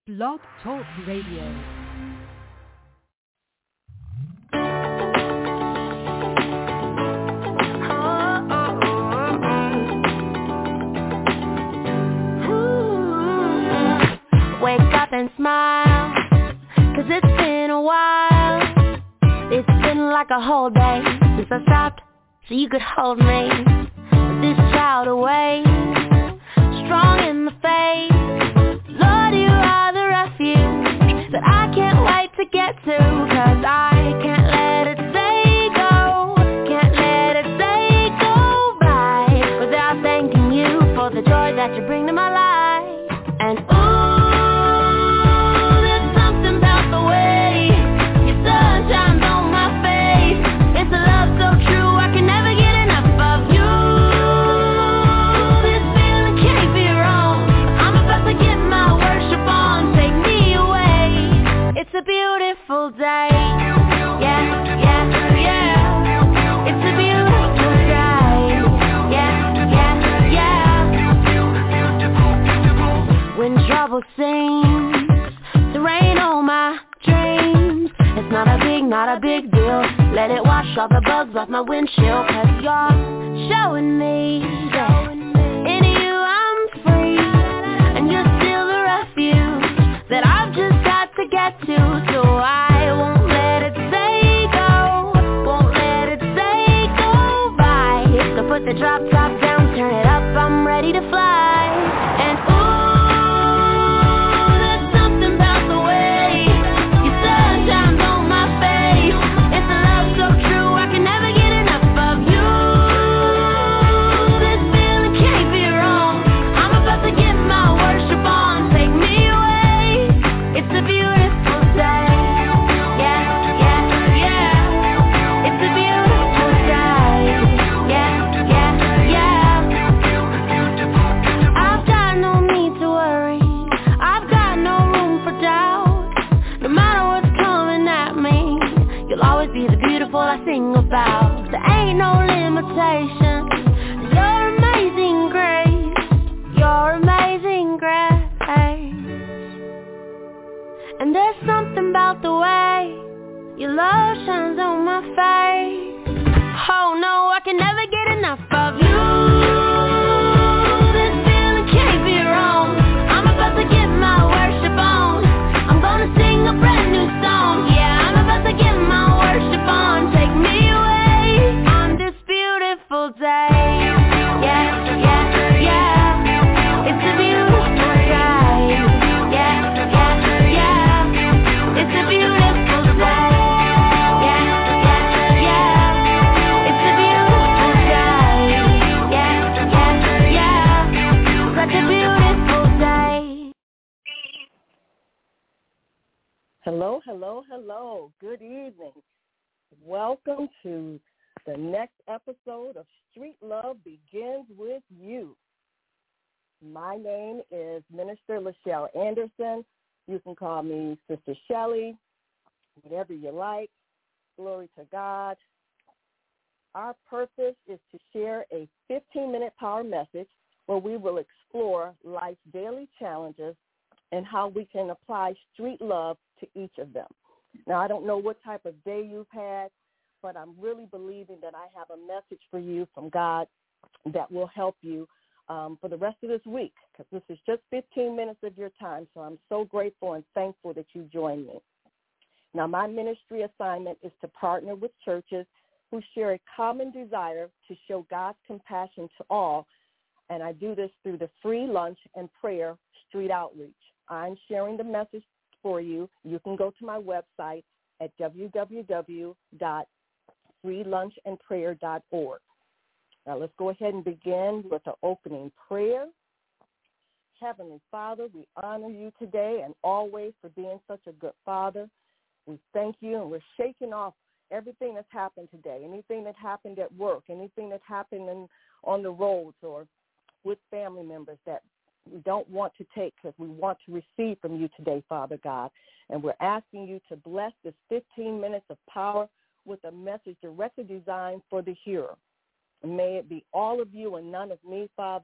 Blog Talk Radio. Wake up and smile, 'cause it's been a while. It's been like a whole day since I stopped so you could hold me. With this child away, strong in the faith. Lord, you are the refuge that I can't wait to get to, 'cause I can't let it day go. Can't let it day go by without thanking you for the joy that you bring to my life. And ooh, a beautiful day, yeah, yeah, yeah. It's a beautiful day, yeah, yeah, yeah. When trouble seems to rain on my dreams, it's not a big deal. Let it wash all the bugs off my windshield, 'cause you're showing me that in you I'm free, and you're still the refuge that I've just got to get to, so I won't let it say go, won't let it say go by. So put the drop top down, turn it up, I'm ready to fly. And ooh, there's something about the way your sun shines on my face. It's a love so true, I can never get enough of you. This feeling can't be wrong, I'm about to get my worship on, take me away. It's a beautiful day, yeah, yeah, yeah. It's a beautiful day, yeah, yeah, yeah. I've got no need to worry, I've got no room for doubt. No matter what's coming at me, you'll always be the beautiful I sing about. There ain't no limitation, your amazing grace, your amazing grace. And there's something about the way your love shines on my face. Oh no, I can never get enough of you. This feeling can't be wrong, I'm about to get my worship on. I'm gonna sing a brand new song, yeah, I'm about to get my worship on. Take me away on this beautiful day, yeah, yeah, yeah. It's a beautiful day, yeah, yeah, yeah. It's a beautiful day, yeah, yeah, yeah. It's a beautiful day, yeah, yeah, yeah. Such a beautiful day. Hello, hello, hello. Good evening. Welcome to the next episode of Street Love Begins With You. My name is Minister Lachelle Anderson. You can call me Sister Shelley, whatever you like. Glory to God. Our purpose is to share a 15-minute power message where we will explore life's daily challenges and how we can apply street love to each of them. Now, I don't know what type of day you've had, but I'm really believing that I have a message for you from God that will help you for the rest of this week, because this is just 15 minutes of your time, so I'm so grateful and thankful that you joined me. Now, my ministry assignment is to partner with churches who share a common desire to show God's compassion to all, and I do this through the free lunch and prayer street outreach. I'm sharing the message for you. You can go to my website at www.freelunchandprayer.org. Now, let's go ahead and begin with the opening prayer. Heavenly Father, we honor you today and always for being such a good Father. We thank you, and we're shaking off everything that's happened today, anything that happened at work, anything that happened on the roads or with family members that we don't want to take, because we want to receive from you today, Father God. And we're asking you to bless this 15 minutes of power with a message directly designed for the hearer. May it be all of you and none of me, Father,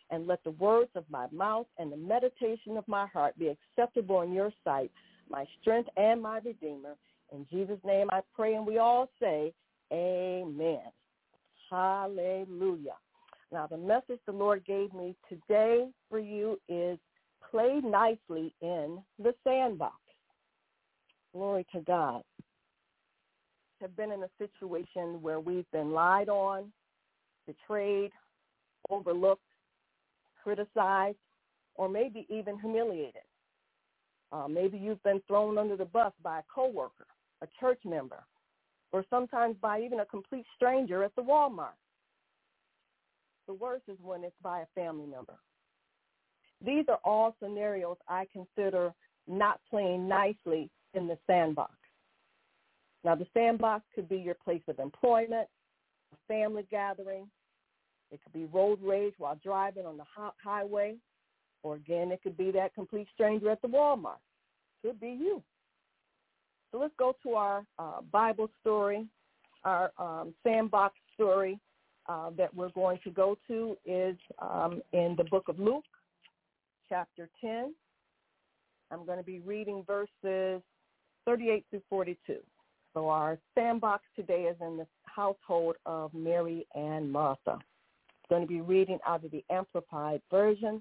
and let the words of my mouth and the meditation of my heart be acceptable in your sight, my strength and my Redeemer. In Jesus' name I pray, and we all say, amen. Hallelujah. Now, the message the Lord gave me today for you is play nicely in the sandbox. Glory to God. Have been in a situation where we've been lied on, betrayed, overlooked, criticized, or maybe even humiliated. Maybe you've been thrown under the bus by a coworker, a church member, or sometimes by even a complete stranger at the Walmart. The worst is when it's by a family member. These are all scenarios I consider not playing nicely in the sandbox. Now, the sandbox could be your place of employment, a family gathering. It could be road rage while driving on the highway. Or, again, it could be that complete stranger at the Walmart. Could be you. So let's go to our Bible story. Our sandbox story that we're going to go to is in the book of Luke, chapter 10. I'm going to be reading verses 38 through 42. So our sandbox today is in the household of Mary and Martha. I'm going to be reading out of the Amplified Version.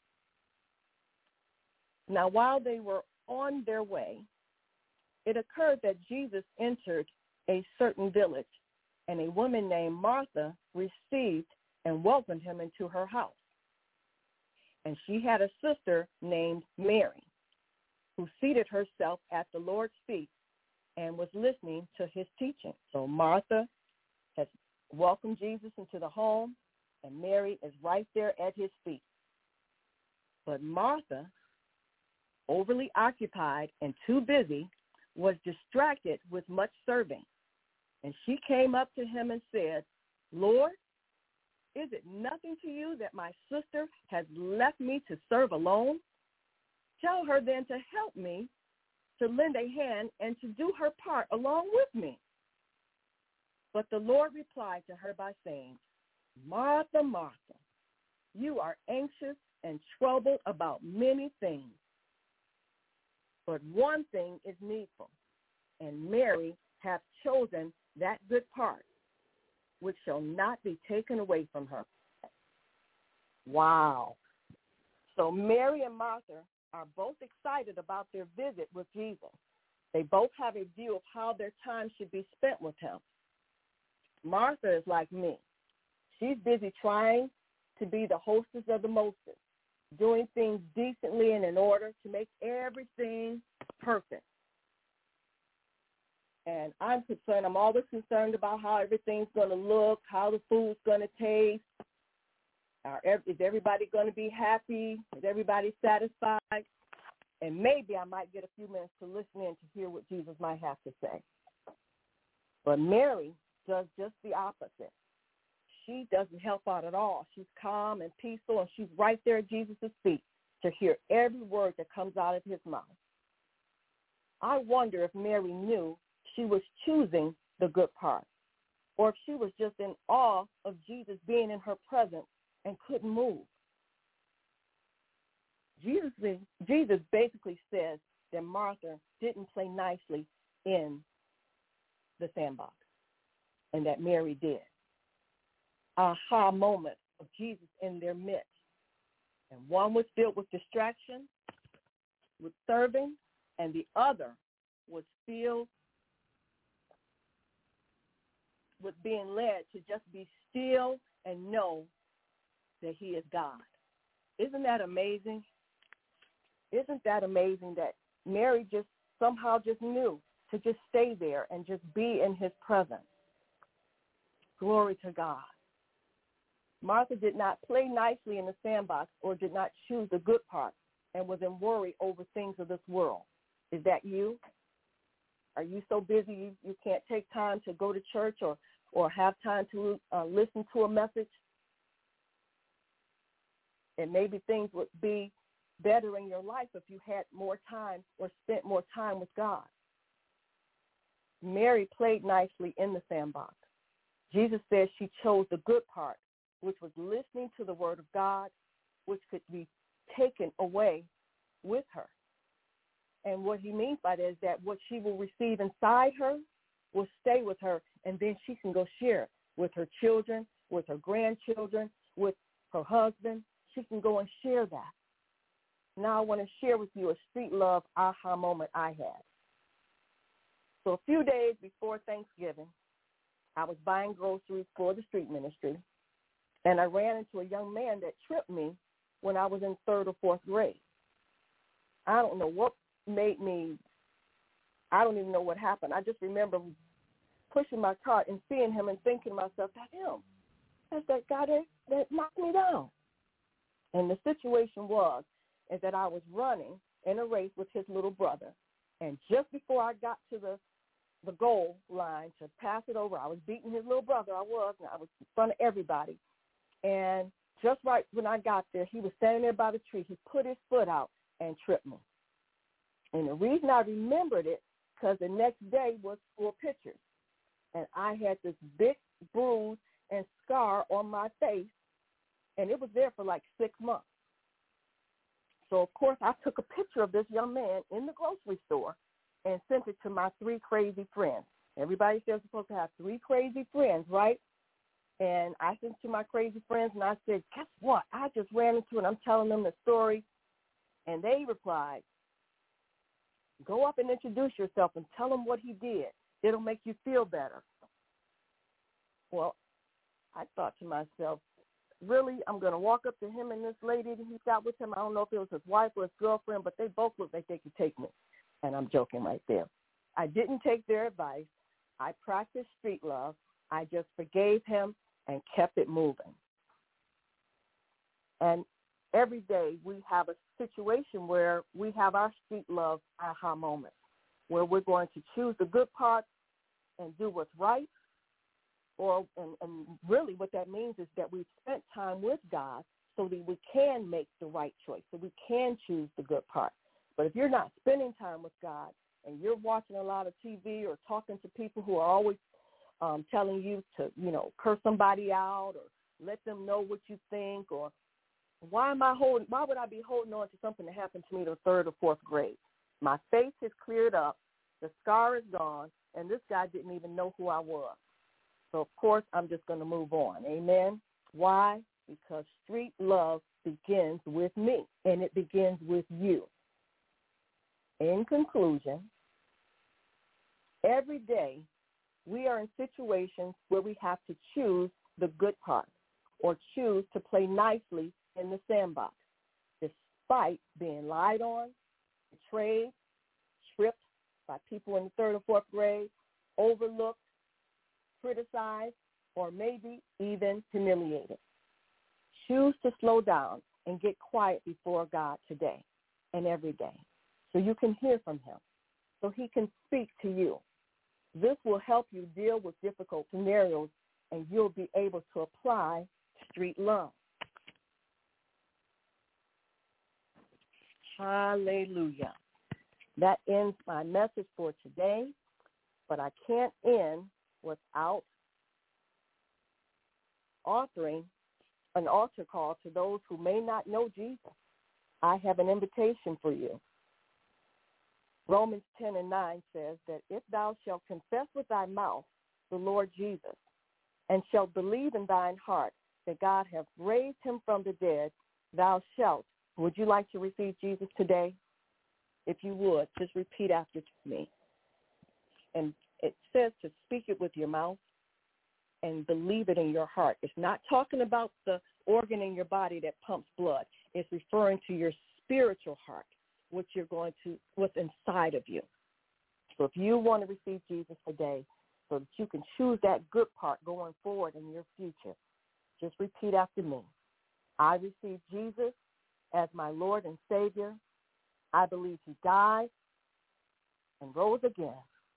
Now, while they were on their way, it occurred that Jesus entered a certain village, and a woman named Martha received and welcomed him into her house. And she had a sister named Mary, who seated herself at the Lord's feet and was listening to his teaching. So Martha has welcomed Jesus into the home, and Mary is right there at his feet. But Martha, overly occupied and too busy, was distracted with much serving. And she came up to him and said, Lord, is it nothing to you that my sister has left me to serve alone? Tell her then to help me, to lend a hand and to do her part along with me. But the Lord replied to her by saying, Martha, Martha, you are anxious and troubled about many things. But one thing is needful, and Mary hath chosen that good part, which shall not be taken away from her. Wow. So Mary and Martha are both excited about their visit with Jesus. They both have a view of how their time should be spent with him. Martha is like me. She's busy trying to be the hostess of the mostest, doing things decently and in order to make everything perfect. And I'm always concerned about how everything's going to look, how the food's going to taste. Is everybody going to be happy? Is everybody satisfied? And maybe I might get a few minutes to listen in to hear what Jesus might have to say. But Mary does just the opposite. She doesn't help out at all. She's calm and peaceful, and she's right there at Jesus' feet to hear every word that comes out of his mouth. I wonder if Mary knew she was choosing the good part, or if she was just in awe of Jesus being in her presence and couldn't move. Jesus basically says that Martha didn't play nicely in the sandbox, and that Mary did. Aha moment of Jesus in their midst. And one was filled with distraction, with serving, and the other was filled with being led to just be still and know that he is God. Isn't that amazing? Isn't that amazing that Mary just somehow just knew to just stay there and just be in his presence? Glory to God. Martha did not play nicely in the sandbox or did not choose the good part and was in worry over things of this world. Is that you? Are you so busy you can't take time to go to church or have time to listen to a message? And maybe things would be better in your life if you had more time or spent more time with God. Mary played nicely in the sandbox. Jesus says she chose the good part, which was listening to the word of God which could be taken away with her. And what he means by that is that what she will receive inside her will stay with her, and then she can go share it with her children, with her grandchildren, with her husband. She can go and share that. Now I want to share with you a street love aha moment I had. So a few days before Thanksgiving, I was buying groceries for the street ministry, and I ran into a young man that tripped me when I was in 3rd or 4th grade. I don't know what made me, I don't even know what happened. I just remember pushing my cart and seeing him and thinking to myself, that's him. That's that guy that knocked me down. And the situation is that I was running in a race with his little brother. And just before I got to the goal line to pass it over, I was beating his little brother. I was in front of everybody. And just right when I got there, he was standing there by the tree. He put his foot out and tripped me. And the reason I remembered it, because the next day was for pictures. And I had this big bruise and scar on my face, and it was there for like 6 months. So, of course, I took a picture of this young man in the grocery store and sent it to my 3 crazy friends. Everybody says you're supposed to have 3 crazy friends, right? And I sent it to my crazy friends, and I said, guess what? I just ran into it. I'm telling them the story. And they replied, go up and introduce yourself and tell him what he did. It'll make you feel better. Well, I thought to myself, really, I'm going to walk up to him and this lady that he's got with him. I don't know if it was his wife or his girlfriend, but they both look like they could take me. And I'm joking right there. I didn't take their advice. I practiced street love. I just forgave him and kept it moving. And every day we have a situation where we have our street love aha moment, where we're going to choose the good part and do what's right. And really what that means is that we've spent time with God so that we can make the right choice, so we can choose the good part. But if you're not spending time with God and you're watching a lot of TV or talking to people who are always telling you to, curse somebody out or let them know what you think, or why would I be holding on to something that happened to me in the 3rd or 4th grade? My face has cleared up, the scar is gone, and this guy didn't even know who I was. So, of course, I'm just going to move on. Amen? Why? Because street love begins with me, and it begins with you. In conclusion, every day we are in situations where we have to choose the good part or choose to play nicely in the sandbox, despite being lied on, betrayed, tripped by people in the 3rd or 4th grade, overlooked, criticized, or maybe even humiliated. Choose to slow down and get quiet before God today and every day so you can hear from him, so he can speak to you. This will help you deal with difficult scenarios, and you'll be able to apply street love. Hallelujah. That ends my message for today, but I can't end without authoring an altar call to those who may not know Jesus. I have an invitation for you. Romans 10:9 says that if thou shalt confess with thy mouth the Lord Jesus and shalt believe in thine heart that God hath raised him from the dead, thou shalt. Would you like to receive Jesus today? If you would, just repeat after me. And it says to speak it with your mouth and believe it in your heart. It's not talking about the organ in your body that pumps blood. It's referring to your spiritual heart, what's inside of you. So if you want to receive Jesus today so that you can choose that good part going forward in your future, just repeat after me. I receive Jesus as my Lord and Savior. I believe he died and rose again,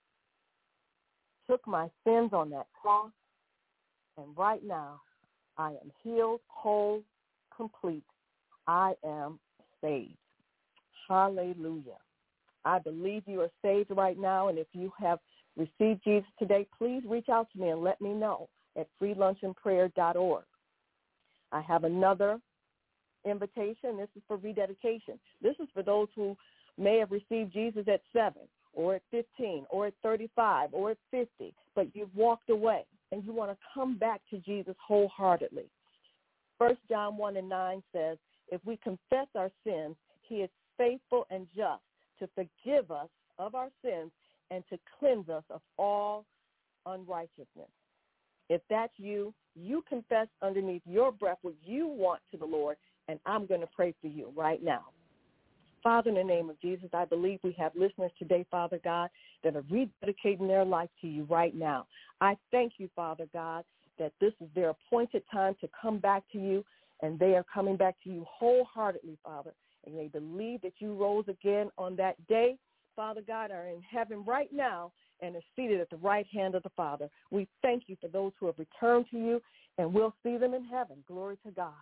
took my sins on that cross, and right now I am healed, whole, complete. I am saved. Hallelujah. I believe you are saved right now, and if you have received Jesus today, please reach out to me and let me know at freelunchandprayer.org. I have another invitation. This is for rededication. This is for those who may have received Jesus at 7 or at 15 or at 35 or at 50, but you've walked away and you want to come back to Jesus wholeheartedly. 1 John 1:9 says, if we confess our sins, he is faithful and just to forgive us of our sins and to cleanse us of all unrighteousness. If that's you, you confess underneath your breath what you want to the Lord, and I'm going to pray for you right now. Father, in the name of Jesus, I believe we have listeners today, Father God, that are rededicating their life to you right now. I thank you, Father God, that this is their appointed time to come back to you, and they are coming back to you wholeheartedly, Father, and they believe that you rose again on that day, Father God, are in heaven right now and are seated at the right hand of the Father. We thank you for those who have returned to you, and we'll see them in heaven. Glory to God.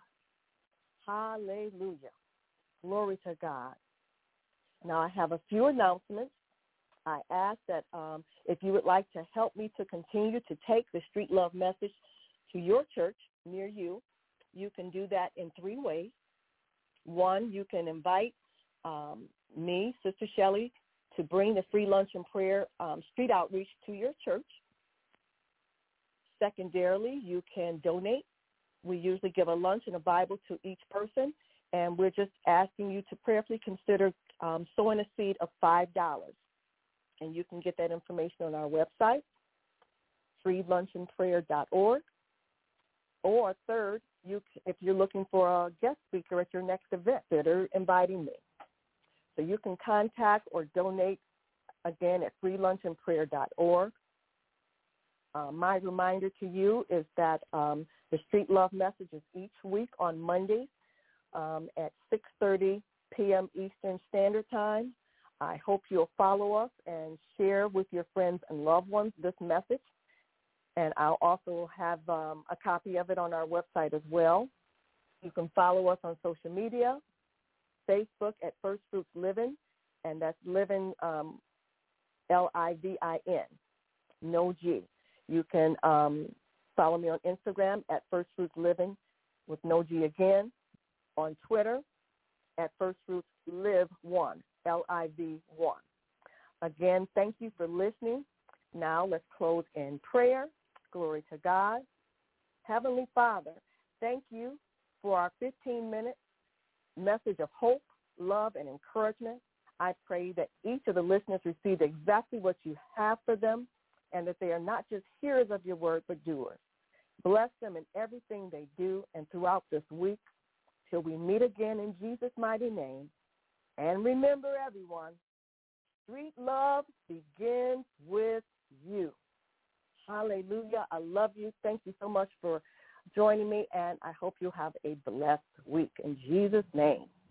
Hallelujah. Glory to God. Now, I have a few announcements. I ask that if you would like to help me to continue to take the Street Love message to your church near you, you can do that in 3 ways. One, you can invite me, Sister Shelley, to bring the free lunch and prayer street outreach to your church. Secondarily, you can donate. We usually give a lunch and a Bible to each person, and we're just asking you to prayerfully consider sowing a seed of $5. And you can get that information on our website, freelunchandprayer.org. Or third, if you're looking for a guest speaker at your next event, that are inviting me. So you can contact or donate, again, at freelunchandprayer.org. My reminder to you is that the Street Love message is each week on Mondays at 6:30 p.m. Eastern Standard Time. I hope you'll follow us and share with your friends and loved ones this message. And I'll also have a copy of it on our website as well. You can follow us on social media, Facebook at First Fruits Living, and that's Living, L-I-V-I-N, no G. You can follow me on Instagram at First Fruits Living with no G again, on Twitter at First Fruits Live 1, L-I-V 1. Again, thank you for listening. Now let's close in prayer. Glory to God. Heavenly Father, thank you for our 15-minute message of hope, love, and encouragement. I pray that each of the listeners receive exactly what you have for them and that they are not just hearers of your word, but doers. Bless them in everything they do and throughout this week till we meet again in Jesus' mighty name. And remember, everyone, street love begins with you. Hallelujah. I love you. Thank you so much for joining me, and I hope you have a blessed week. In Jesus' name.